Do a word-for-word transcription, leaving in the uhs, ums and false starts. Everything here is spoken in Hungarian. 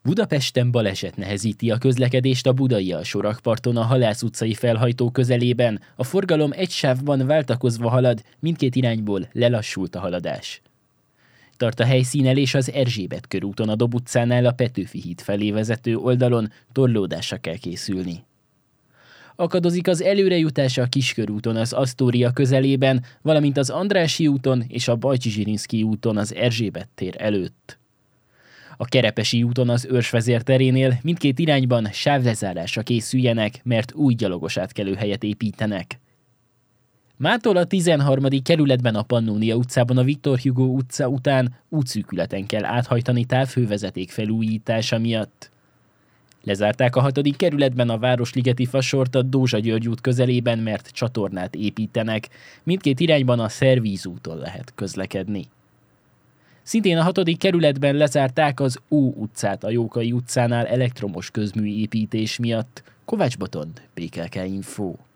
Budapesten baleset nehezíti a közlekedést a budai alsórakparton a Halász utcai felhajtó közelében. A forgalom egy sávban váltakozva halad, mindkét irányból lelassult a haladás. Tart a helyszínelés az Erzsébet körúton a Dob utcánál a Petőfi híd felé vezető oldalon, torlódásra kell készülni. Akadozik az előrejutás a Kiskörúton az Asztória közelében, valamint az Andrássy úton és a Bajcsy-Zsirinszky úton az Erzsébet tér előtt. A Kerepesi úton az Őrsvezér terénél mindkét irányban sávlezárásra készüljenek, mert új gyalogos átkelőhelyet építenek. Mától a tizenharmadik kerületben a Pannónia utcában a Viktor Hugo utca után útszűkületen kell áthajtani távhővezeték felújítása miatt. Lezárták a hatodik kerületben a Városligeti fasort a Dózsa György út közelében, mert csatornát építenek. Mindkét irányban a Szervíz úton lehet közlekedni. Szintén a hatodik kerületben lezárták az Ó utcát a Jókai utcánál elektromos közmű építés miatt. Kovács Botond, bé ká ká Info.